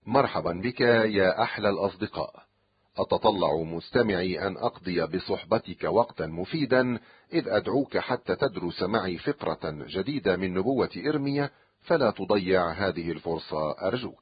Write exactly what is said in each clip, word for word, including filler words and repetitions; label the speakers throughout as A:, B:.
A: مرحبا بك يا أحلى الأصدقاء. أتطلع مستمعي أن أقضي بصحبتك وقتا مفيدا، إذ أدعوك حتى تدرس معي فقرة جديدة من نبوة إرميا، فلا تضيع هذه الفرصة أرجوك.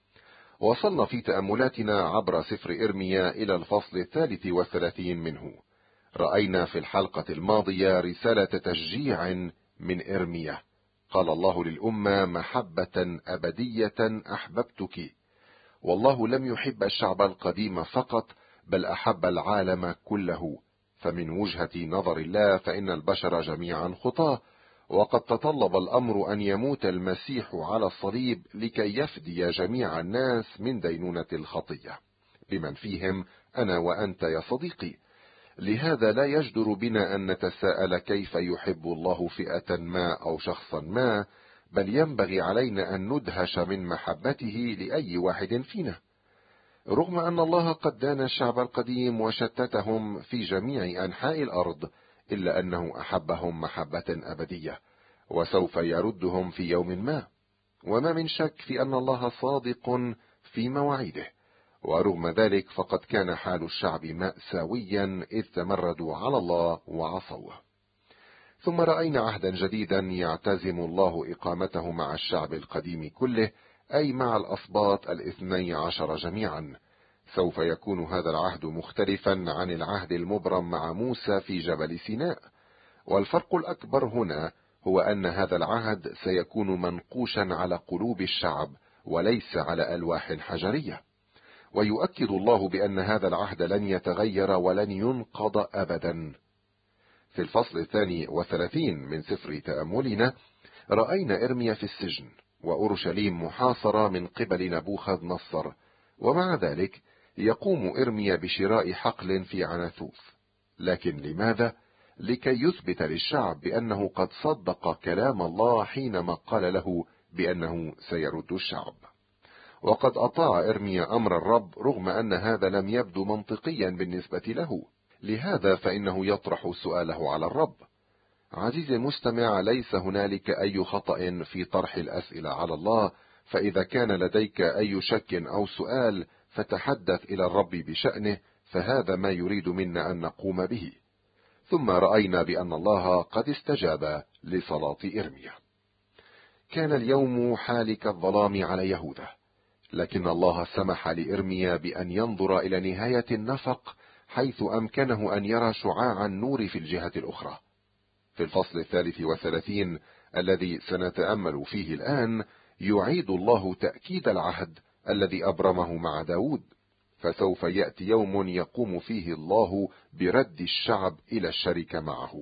A: وصلنا في تأملاتنا عبر سفر إرميا إلى الفصل الثالث والثلاثين منه. رأينا في الحلقة الماضية رسالة تشجيع من إرميا. قال الله للأمة: محبة أبدية أحببتك. والله لم يحب الشعب القديم فقط، بل أحب العالم كله، فمن وجهة نظر الله فإن البشر جميعا خطاة، وقد تطلب الأمر أن يموت المسيح على الصليب لكي يفدي جميع الناس من دينونة الخطية، بمن فيهم أنا وأنت يا صديقي. لهذا لا يجدر بنا أن نتساءل كيف يحب الله فئة ما أو شخصا ما، بل ينبغي علينا أن ندهش من محبته لأي واحد فينا. رغم أن الله قد دان الشعب القديم وشتتهم في جميع أنحاء الأرض، إلا أنه أحبهم محبة أبدية، وسوف يردهم في يوم ما. وما من شك في أن الله صادق في مواعيده. ورغم ذلك فقد كان حال الشعب مأساويا، إذ تمردوا على الله وعصوه. ثم رأينا عهدا جديدا يعتزم الله إقامته مع الشعب القديم كله، أي مع الأسباط الاثني عشر جميعا. سوف يكون هذا العهد مختلفا عن العهد المبرم مع موسى في جبل سيناء، والفرق الأكبر هنا هو أن هذا العهد سيكون منقوشا على قلوب الشعب وليس على ألواح حجرية. ويؤكد الله بأن هذا العهد لن يتغير ولن ينقض أبدا. في الفصل الثاني والثلاثين من سفر تأملنا رأينا إرميا في السجن، وأورشليم محاصرة من قبل نبوخذ نصر، ومع ذلك يقوم إرميا بشراء حقل في عناثوث. لكن لماذا؟ لكي يثبت للشعب بأنه قد صدق كلام الله حينما قال له بأنه سيرد الشعب. وقد أطاع إرميا أمر الرب، رغم أن هذا لم يبدو منطقيا بالنسبة له. لهذا فإنه يطرح سؤاله على الرب. عزيزي المستمع، ليس هنالك أي خطأ في طرح الأسئلة على الله، فإذا كان لديك أي شك أو سؤال فتحدث إلى الرب بشأنه، فهذا ما يريد منا أن نقوم به. ثم رأينا بأن الله قد استجاب لصلاة إرميا. كان اليوم حالك الظلام على يهوذا، لكن الله سمح لإرميا بأن ينظر إلى نهاية النفق، حيث أمكنه أن يرى شعاع النور في الجهة الأخرى. في الفصل الثالث والثلاثين الذي سنتأمل فيه الآن، يعيد الله تأكيد العهد الذي أبرمه مع داود، فسوف يأتي يوم يقوم فيه الله برد الشعب إلى الشركة معه.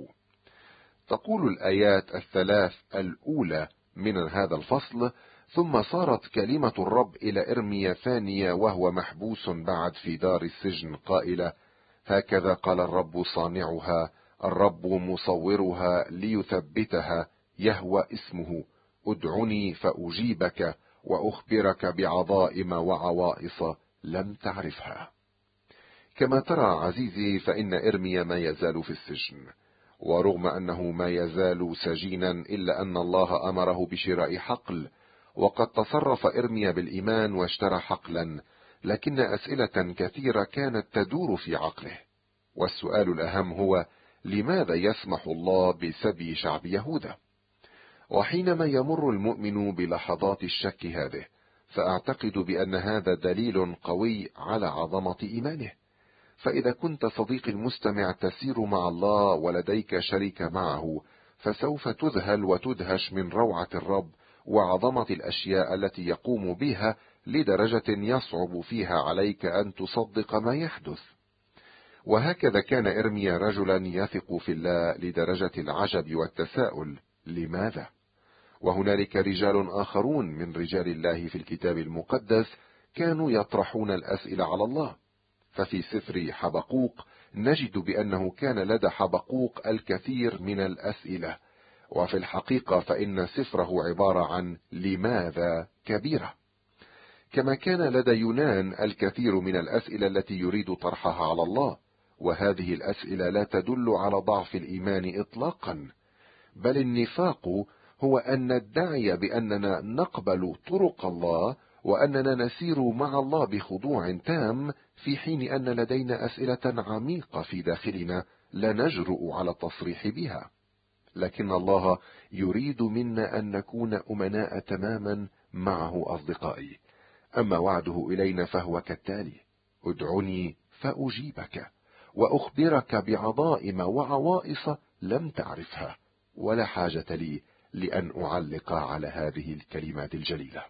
A: تقول الآيات الثلاث الأولى من هذا الفصل: ثم صارت كلمة الرب إلى إرميا ثانية وهو محبوس بعد في دار السجن، قائلة: هكذا قال الرب صانعها، الرب مصورها ليثبتها، يهوى اسمه، ادعني فأجيبك وأخبرك بعظائم وعوائص لم تعرفها. كما ترى عزيزي، فإن إرميا ما يزال في السجن، ورغم أنه ما يزال سجينا إلا أن الله أمره بشراء حقل. وقد تصرف إرميا بالإيمان واشترى حقلا، لكن أسئلة كثيرة كانت تدور في عقله. والسؤال الأهم هو: لماذا يسمح الله بسبي شعب يهوذا؟ وحينما يمر المؤمن بلحظات الشك هذه، فأعتقد بأن هذا دليل قوي على عظمة إيمانه. فإذا كنت صديقي المستمع تسير مع الله ولديك شريك معه، فسوف تذهل وتدهش من روعة الرب وعظمة الأشياء التي يقوم بها، لدرجة يصعب فيها عليك أن تصدق ما يحدث. وهكذا كان إرميا رجلا يثق في الله لدرجة العجب والتساؤل: لماذا؟ وهنالك رجال آخرون من رجال الله في الكتاب المقدس كانوا يطرحون الأسئلة على الله. ففي سفر حبقوق نجد بأنه كان لدى حبقوق الكثير من الأسئلة، وفي الحقيقة فإن سفره عبارة عن لماذا كبيرة. كما كان لدى يونان الكثير من الأسئلة التي يريد طرحها على الله، وهذه الأسئلة لا تدل على ضعف الإيمان إطلاقا، بل النفاق هو أن ندعي بأننا نقبل طرق الله وأننا نسير مع الله بخضوع تام، في حين أن لدينا أسئلة عميقة في داخلنا لا نجرؤ على التصريح بها. لكن الله يريد منا أن نكون أمناء تماما معه أصدقائي. أما وعده إلينا فهو كالتالي: ادعني فأجيبك وأخبرك بعظائم وعوائص لم تعرفها. ولا حاجة لي لأن أعلق على هذه الكلمات الجليلة.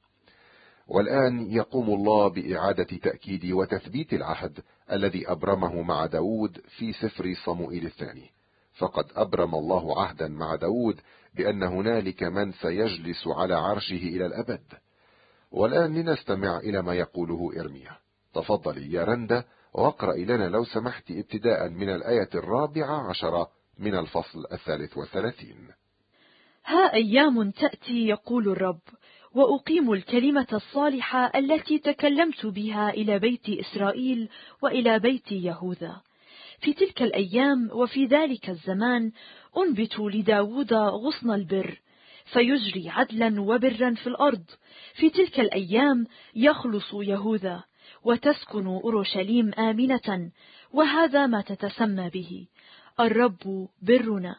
A: والآن يقوم الله بإعادة تأكيد وتثبيت العهد الذي أبرمه مع داود في سفر صموئيل الثاني. فقد أبرم الله عهدا مع داود بأن هنالك من سيجلس على عرشه إلى الأبد. والآن لنستمع إلى ما يقوله إرميا. تفضلي يا رندا واقرأ لنا لو سمحت ابتداء من الآية الرابعة عشرة من الفصل الثالث والثلاثين.
B: ها أيام تأتي يقول الرب، وأقيم الكلمة الصالحة التي تكلمت بها إلى بيت إسرائيل وإلى بيت يهوذا. في تلك الأيام وفي ذلك الزمان أنبت لداود غصن البر، فيجري عدلا وبرا في الأرض. في تلك الأيام يخلص يهوذا، وتسكن أورشليم آمنة، وهذا ما تتسمى به: الرب برنا.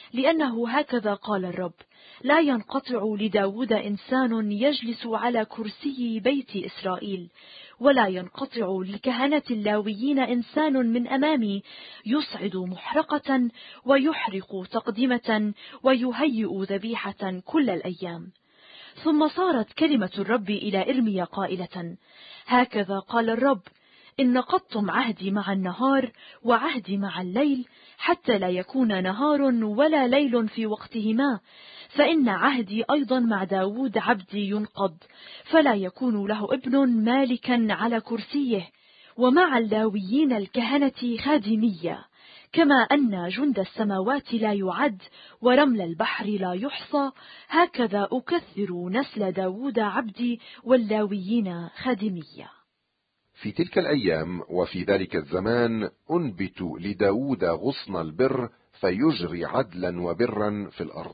B: لأنه هكذا قال الرب: لا ينقطع لداود إنسان يجلس على كرسي بيت إسرائيل، ولا ينقطع لكهنة اللاويين إنسان من أمامي يصعد محرقة ويحرق تقدمة ويهيئ ذبيحة كل الأيام. ثم صارت كلمة الرب إلى إرميا قائلة: هكذا قال الرب: إن نقضتم عهدي مع النهار وعهدي مع الليل، حتى لا يكون نهار ولا ليل في وقتهما، فإن عهدي أيضا مع داود عبدي ينقض، فلا يكون له ابن مالكا على كرسيه، ومع اللاويين الكهنة خادمية، كما أن جند السماوات لا يعد ورمل البحر لا يحصى، هكذا أكثر نسل داود عبدي واللاويين خادمية.
A: في تلك الأيام وفي ذلك الزمان أنبت لداود غصن البر، فيجري عدلا وبرا في الأرض.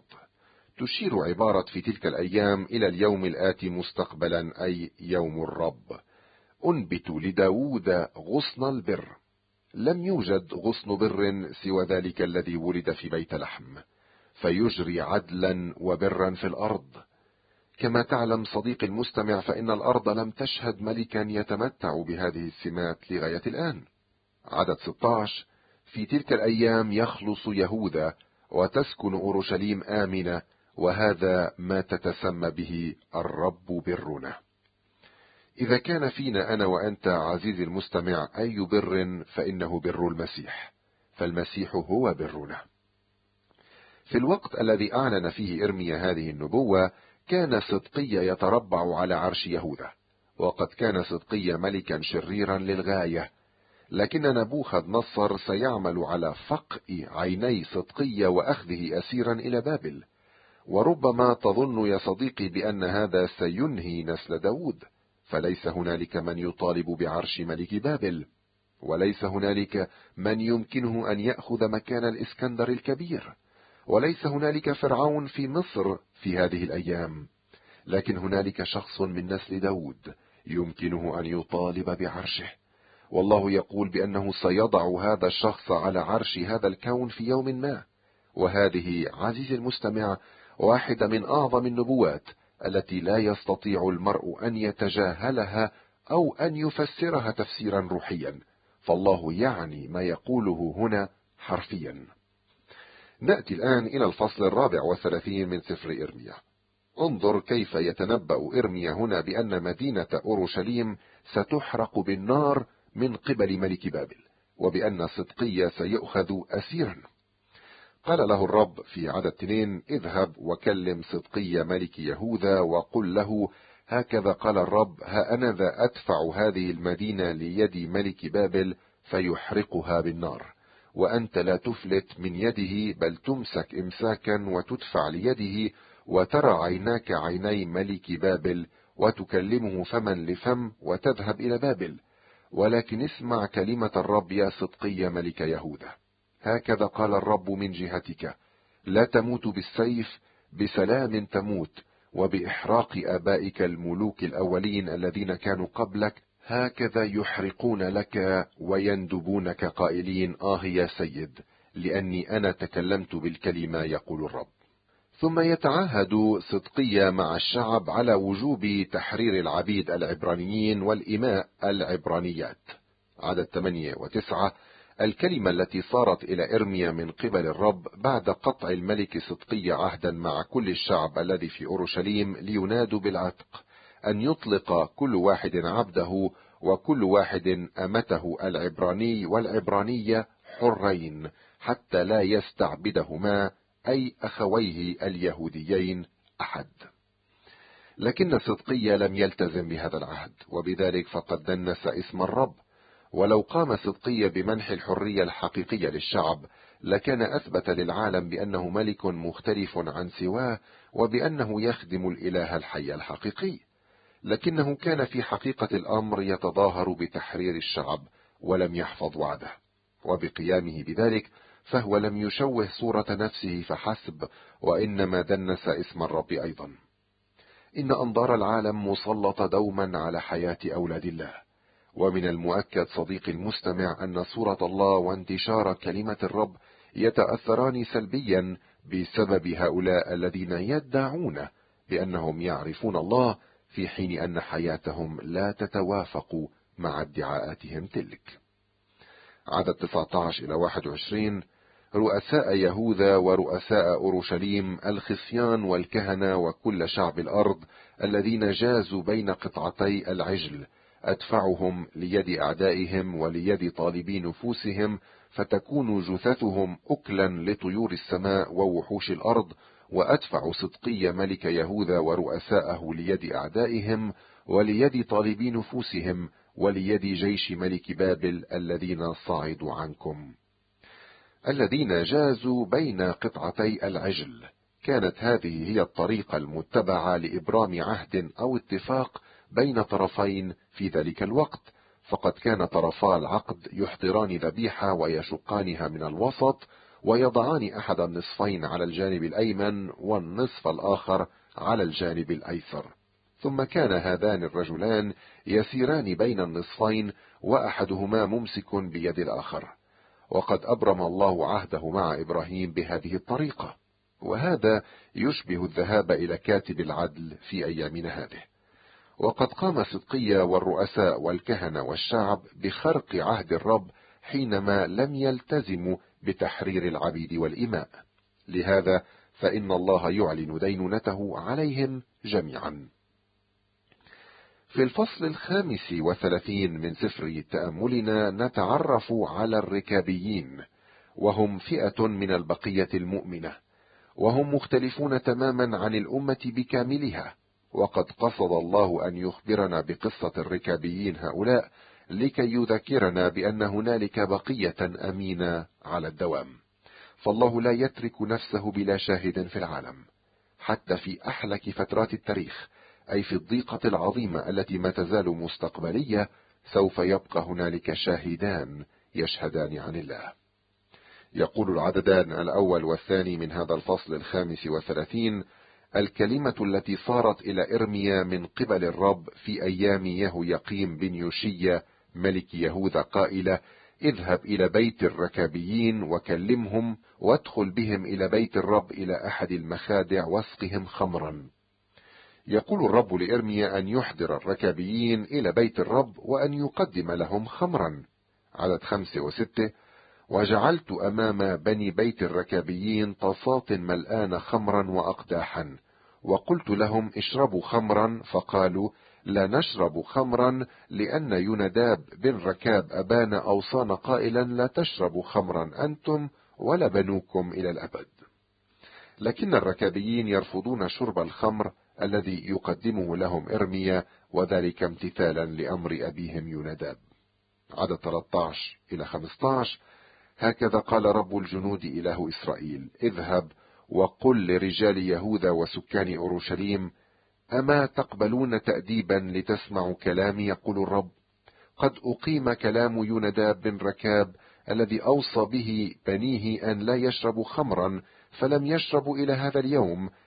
A: تشير عبارة في تلك الأيام إلى اليوم الآتي مستقبلا، أي يوم الرب. أنبت لداود غصن البر. لم يوجد غصن بر سوى ذلك الذي ولد في بيت لحم. فيجري عدلا وبرا في الأرض. كما تعلم صديقي المستمع، فإن الأرض لم تشهد ملكا يتمتع بهذه السمات لغاية الآن. عدد ستة عشر: في تلك الأيام يخلص يهوذا، وتسكن أورشليم آمنة، وهذا ما تتسمى به الرب برنا. إذا كان فينا أنا وأنت عزيزي المستمع أي بر، فإنه بر المسيح، فالمسيح هو برنا. في الوقت الذي أعلن فيه إرميا هذه النبوة، كان صدقيا يتربع على عرش يهوذا، وقد كان صدقيا ملكا شريرا للغاية، لكن نبوخذ نصر سيعمل على فقء عيني صدقيا وأخذه أسيرا إلى بابل. وربما تظن يا صديقي بأن هذا سينهي نسل داود، فليس هنالك من يطالب بعرش ملك بابل، وليس هنالك من يمكنه أن يأخذ مكان الإسكندر الكبير، وليس هنالك فرعون في مصر في هذه الأيام، لكن هنالك شخص من نسل داود يمكنه أن يطالب بعرشه. والله يقول بأنه سيضع هذا الشخص على عرش هذا الكون في يوم ما. وهذه عزيزي المستمع واحدة من أعظم النبوات التي لا يستطيع المرء أن يتجاهلها أو أن يفسرها تفسيرا روحيا، فالله يعني ما يقوله هنا حرفيا. نأتي الآن إلى الفصل الرابع والثلاثين من سفر إرميا. انظر كيف يتنبأ إرميا هنا بأن مدينة أورشليم ستحرق بالنار من قبل ملك بابل، وبأن صدقيا سيؤخذ أسيرا. قال له الرب في عدد اثنين: اذهب وكلم صدقيا ملك يهوذا وقل له: هكذا قال الرب، ها أنا ذا أدفع هذه المدينة ليد ملك بابل فيحرقها بالنار، وأنت لا تفلت من يده، بل تمسك إمساكا وتدفع ليده، وترى عيناك عيني ملك بابل، وتكلمه فما لفم، وتذهب إلى بابل. ولكن اسمع كلمة الرب يا صدقيا ملك يهوذا. هكذا قال الرب من جهتك: لا تموت بالسيف، بسلام تموت، وبإحراق آبائك الملوك الأولين الذين كانوا قبلك، هكذا يحرقون لك ويندبونك قائلين آه يا سيد، لأني أنا تكلمت بالكلمة يقول الرب. ثم يتعهد صدقية مع الشعب على وجوب تحرير العبيد العبرانيين والإماء العبرانيات. عدد ثمانية وتسعة، الكلمة التي صارت إلى إرميا من قبل الرب بعد قطع الملك صدقية عهدا مع كل الشعب الذي في أورشليم لينادوا بالعتق، أن يطلق كل واحد عبده وكل واحد أمته العبراني والعبرانية حرين، حتى لا يستعبدهما أي أخويه اليهوديين أحد. لكن صدقية لم يلتزم بهذا العهد، وبذلك فقد دنس اسم الرب. ولو قام صدقية بمنح الحرية الحقيقية للشعب، لكان أثبت للعالم بأنه ملك مختلف عن سواه، وبأنه يخدم الإله الحي الحقيقي. لكنه كان في حقيقة الأمر يتظاهر بتحرير الشعب ولم يحفظ وعده، وبقيامه بذلك فهو لم يشوه صورة نفسه فحسب، وإنما دنس اسم الرب أيضا. إن أنظار العالم مسلطة دوما على حياة أولاد الله، ومن المؤكد صديقي المستمع أن صورة الله وانتشار كلمة الرب يتأثران سلبيا بسبب هؤلاء الذين يدعون بأنهم يعرفون الله، في حين أن حياتهم لا تتوافق مع ادعاءاتهم تلك. عدد تسعة عشر إلى واحد وعشرين، رؤساء يهوذا ورؤساء أورشليم الخصيان والكهنة وكل شعب الأرض الذين جازوا بين قطعتي العجل، أدفعهم ليد أعدائهم وليد طالبي نفوسهم، فتكون جثثهم أكلا لطيور السماء ووحوش الأرض، وأدفع صدقي ملك يهوذا ورؤساءه ليد أعدائهم وليد طالبي نفوسهم وليد جيش ملك بابل الذين صعدوا عنكم. الذين جازوا بين قطعتي العجل، كانت هذه هي الطريقة المتبعة لإبرام عهد أو اتفاق بين طرفين في ذلك الوقت، فقد كان طرفا العقد يحضران ذبيحة ويشقانها من الوسط، ويضعان أحد النصفين على الجانب الأيمن والنصف الآخر على الجانب الأيسر، ثم كان هذان الرجلان يسيران بين النصفين وأحدهما ممسك بيد الآخر. وقد أبرم الله عهده مع إبراهيم بهذه الطريقة، وهذا يشبه الذهاب إلى كاتب العدل في أيامنا هذه. وقد قام صدقية والرؤساء والكهنة والشعب بخرق عهد الرب حينما لم يلتزموا بتحرير العبيد والإماء، لهذا فإن الله يعلن دينونته عليهم جميعا. في الفصل الخامس والثلاثين من سفر تأملنا نتعرف على الركابيين، وهم فئة من البقية المؤمنة، وهم مختلفون تماما عن الأمة بكاملها. وقد قصد الله أن يخبرنا بقصة الركابيين هؤلاء لكي يذكرنا بأن هنالك بقية أمينة على الدوام، فالله لا يترك نفسه بلا شاهد في العالم. حتى في أحلك فترات التاريخ، أي في الضيقة العظيمة التي ما تزال مستقبلية، سوف يبقى هنالك شاهدان يشهدان عن الله. يقول العددان الأول والثاني من هذا الفصل الخامس والثلاثين: الكلمة التي صارت إلى إرميا من قبل الرب في أيام يهويقيم بن يوشيا ملك يهوذا قائلة: اذهب إلى بيت الركابيين وكلمهم، وادخل بهم إلى بيت الرب إلى أحد المخادع واسقهم خمرا. يقول الرب لإرميا أن يحضر الركابيين إلى بيت الرب وأن يقدم لهم خمرا. عدد خمسة وستة: وجعلت أمام بني بيت الركابيين طاسات ملآن خمرا وأقداحا، وقلت لهم اشربوا خمرا، فقالوا لا نشرب خمرا، لأن يوناداب بن ركاب أبانا أوصانا قائلا لا تشربوا خمرا أنتم ولا بنوكم إلى الأبد. لكن الركابيين يرفضون شرب الخمر الذي يقدمه لهم إرميا، وذلك امتثالا لأمر أبيهم يوناداب. عدد ثلاثة عشر إلى خمسة عشر: هكذا قال رب الجنود إله إسرائيل: اذهب وقل لرجال يهوذا وسكان أورشليم: أما تقبلون تأديبا لتسمعوا كلامي؟ يقول الرب: قد أقيم كلام يوناداب بن ركاب الذي أوصى به بنيه أن لا يشربوا خمرا، فلم يشربوا إلى هذا اليوم،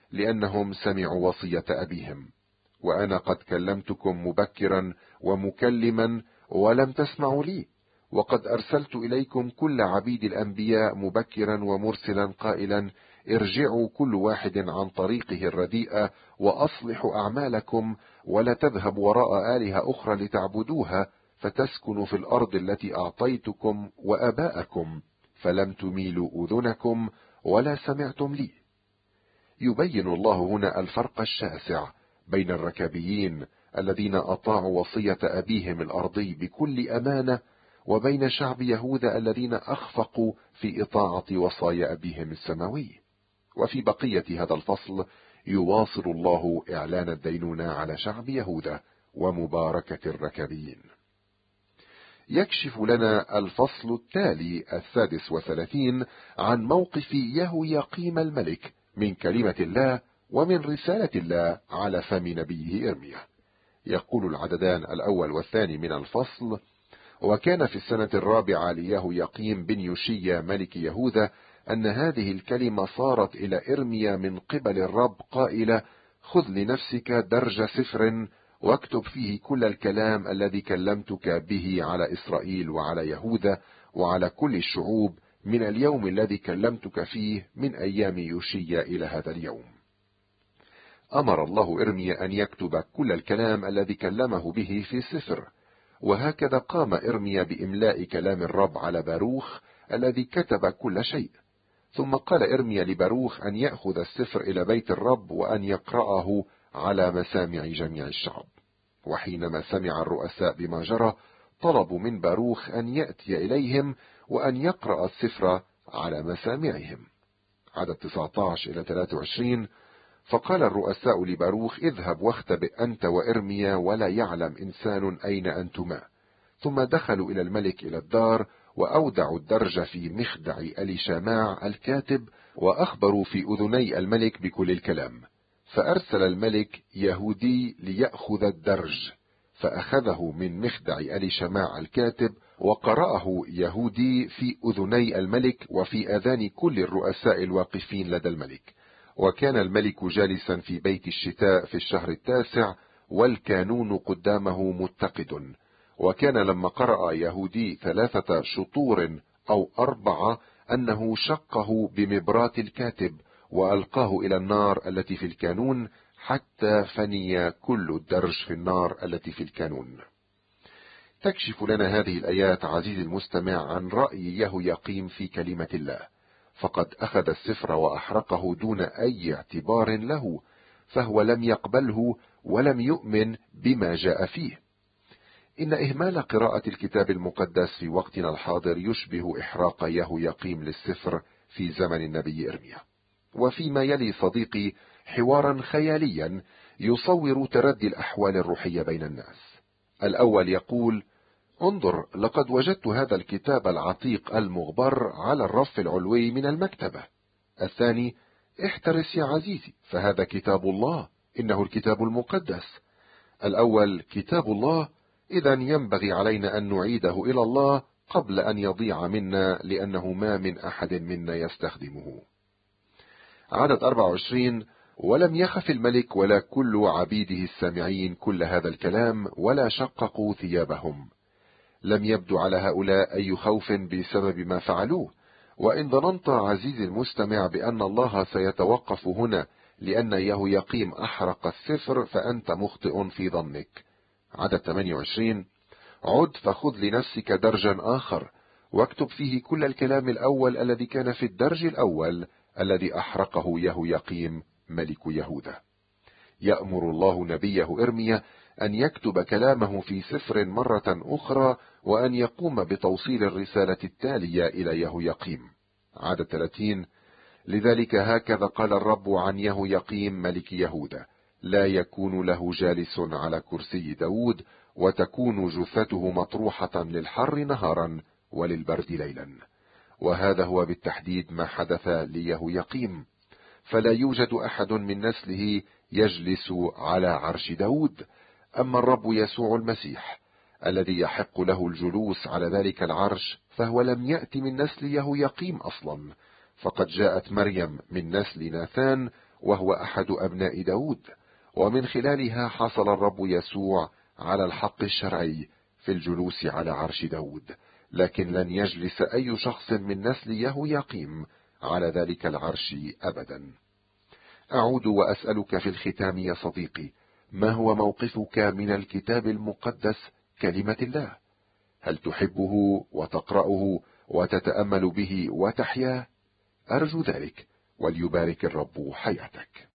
A: لأنهم سمعوا وصية أبيهم. وأنا قد كلمتكم مبكرا ومكلما ولم تسمعوا لي، وقد أرسلت إليكم كل عبيد الأنبياء مبكرا ومرسلا قائلا: ارجعوا كل واحد عن طريقه الرديئة وأصلحوا أعمالكم، ولا تذهب وراء آلهة أخرى لتعبدوها، فتسكنوا في الأرض التي أعطيتكم وآباءكم، فلم تميلوا أذنكم ولا سمعتم لي. يبين الله هنا الفرق الشاسع بين الركابيين الذين أطاعوا وصية أبيهم الأرضي بكل أمانة، وبين شعب يهوذا الذين أخفقوا في إطاعة وصايا أبيهم السماوي. وفي بقية هذا الفصل يواصل الله إعلان الدينونة على شعب يهوذا ومباركة الركابيين. يكشف لنا الفصل التالي السادس وثلاثين عن موقف يهوياقيم الملك من كلمة الله ومن رسالة الله على فم نبيه إرميا. يقول العددان الأول والثاني من الفصل: وكان في السنة الرابعة ليهوياقيم بن يوشيا ملك يهوذا أن هذه الكلمة صارت إلى إرميا من قبل الرب قائلة: خذ لنفسك درج سفر واكتب فيه كل الكلام الذي كلمتك به على إسرائيل وعلى يهوذا وعلى كل الشعوب من اليوم الذي كلمتك فيه من أيام يوشيا إلى هذا اليوم. أمر الله إرميا أن يكتب كل الكلام الذي كلمه به في سفر، وهكذا قام إرميا بإملاء كلام الرب على باروخ الذي كتب كل شيء. ثم قال إرميا لباروخ أن يأخذ السفر إلى بيت الرب وأن يقرأه على مسامع جميع الشعب. وحينما سمع الرؤساء بما جرى طلبوا من باروخ أن يأتي إليهم وأن يقرأ السفر على مسامعهم. عدد تسعة عشر إلى ثلاثة وعشرين: فقال الرؤساء لباروخ: اذهب واختبئ أنت وإرميا ولا يعلم إنسان أين أنتما. ثم دخلوا إلى الملك إلى الدار وأودعوا الدرج في مخدع أليشاماع الكاتب، وأخبروا في أذني الملك بكل الكلام. فأرسل الملك يهودي ليأخذ الدرج، فأخذه من مخدع أليشاماع الكاتب وقرأه يهودي في أذني الملك وفي آذان كل الرؤساء الواقفين لدى الملك. وكان الملك جالسا في بيت الشتاء في الشهر التاسع، والكانون قدامه متقد. وكان لما قرأ يهودي ثلاثة شطور أو أربعة أنه شقه بمبرات الكاتب وألقاه إلى النار التي في الكانون حتى فني كل الدرج في النار التي في الكانون. تكشف لنا هذه الآيات عزيزي المستمع عن رأي يهوياقيم في كلمة الله، فقد أخذ السفر وأحرقه دون أي اعتبار له، فهو لم يقبله ولم يؤمن بما جاء فيه. إن إهمال قراءة الكتاب المقدس في وقتنا الحاضر يشبه إحراق يهوياقيم للسفر في زمن النبي إرميا. وفيما يلي صديقي حوارا خياليا يصور تردي الأحوال الروحية بين الناس. الأول يقول: انظر، لقد وجدت هذا الكتاب العتيق المغبر على الرف العلوي من المكتبة. الثاني: احترس يا عزيزي، فهذا كتاب الله، إنه الكتاب المقدس. الأول كتاب الله، إذا ينبغي علينا أن نعيده إلى الله قبل أن يضيع منا، لأنه ما من أحد منا يستخدمه. عدد أربعة وعشرين: ولم يخف الملك ولا كل عبيده السامعين كل هذا الكلام ولا شققوا ثيابهم. لم يبدو على هؤلاء أي خوف بسبب ما فعلوه. وإن ظننت عزيزي المستمع بأن الله سيتوقف هنا لأن يهوياقيم أحرق السفر فأنت مخطئ في ظنك. عدد ثمانية وعشرين: عد فخذ لنفسك درجا آخر واكتب فيه كل الكلام الأول الذي كان في الدرج الأول الذي أحرقه يهوياقيم ملك يهوذا. يأمر الله نبيه إرميا أن يكتب كلامه في سفر مرة أخرى، وأن يقوم بتوصيل الرسالة التالية إلى يهوياقيم. عدد ثلاثين: لذلك هكذا قال الرب عن يهوياقيم ملك يهوذا: لا يكون له جالس على كرسي داود، وتكون جثته مطروحة للحر نهارا وللبرد ليلا. وهذا هو بالتحديد ما حدث ليهوياقيم، فلا يوجد أحد من نسله يجلس على عرش داود. أما الرب يسوع المسيح الذي يحق له الجلوس على ذلك العرش فهو لم يأتي من نسل يهوياقيم أصلا، فقد جاءت مريم من نسل ناثان، وهو أحد أبناء داود، ومن خلالها حصل الرب يسوع على الحق الشرعي في الجلوس على عرش داود، لكن لن يجلس أي شخص من نسل يهوياقيم على ذلك العرش أبدا. أعود وأسألك في الختام يا صديقي، ما هو موقفك من الكتاب المقدس كلمة الله؟ هل تحبه وتقرأه وتتأمل به وتحياه؟ أرجو ذلك، وليبارك الرب حياتك.